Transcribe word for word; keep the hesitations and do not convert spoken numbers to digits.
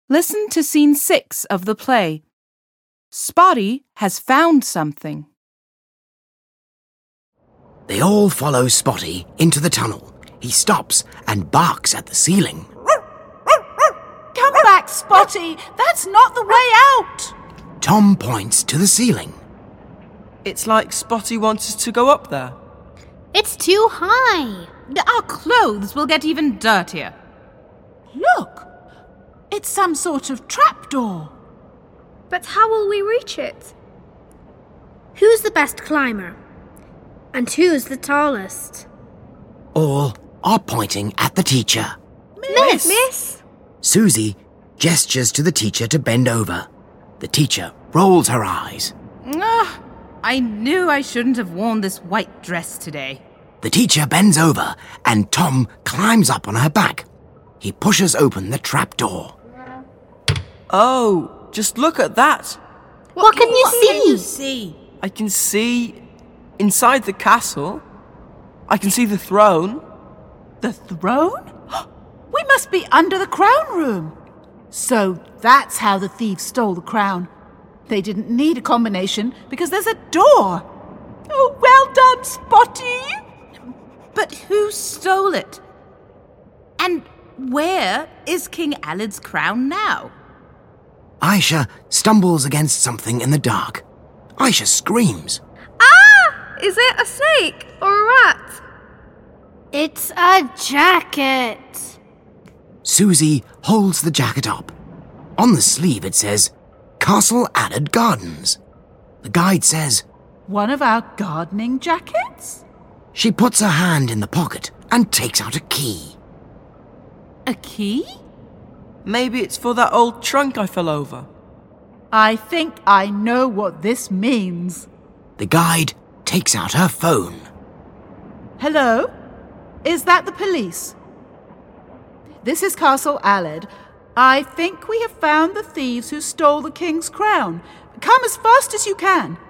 Listen to scene six of the play. Spotty has found something. They all follow Spotty into the tunnel. He stops and barks at the ceiling. Come back, Spotty! That's not the way out! Tom points to the ceiling. It's like Spotty wants us to go up there. It's too high. Our clothes will get even dirtier. Look! It's some sort of trapdoor. But how will we reach it? Who's the best climber? And who's the tallest? All are pointing at the teacher. Miss! Miss! Susie gestures to the teacher to bend over. The teacher rolls her eyes. Ah, I knew I shouldn't have worn this white dress today. The teacher bends over and Tom climbs up on her back. He pushes open the trapdoor. Oh, just look at that. What, what can you what see? Can you see? I can see inside the castle. I can see the throne. The throne? We must be under the crown room. So that's how the thieves stole the crown. They didn't need a combination because there's a door. Oh, well done, Spotty. But who stole it? And where is King Alid's crown now? Aisha stumbles against something in the dark. Aisha screams. Ah! Is it a snake or a rat? It's a jacket. Susie holds the jacket up. On the sleeve it says, Castle Alid Gardens. The guide says, one of our gardening jackets? She puts her hand in the pocket and takes out a key. A key? Maybe it's for that old trunk I fell over. I think I know what this means. The guide takes out her phone. Hello? Is that the police? This is Castle Alid. I think we have found the thieves who stole the king's crown. Come as fast as you can.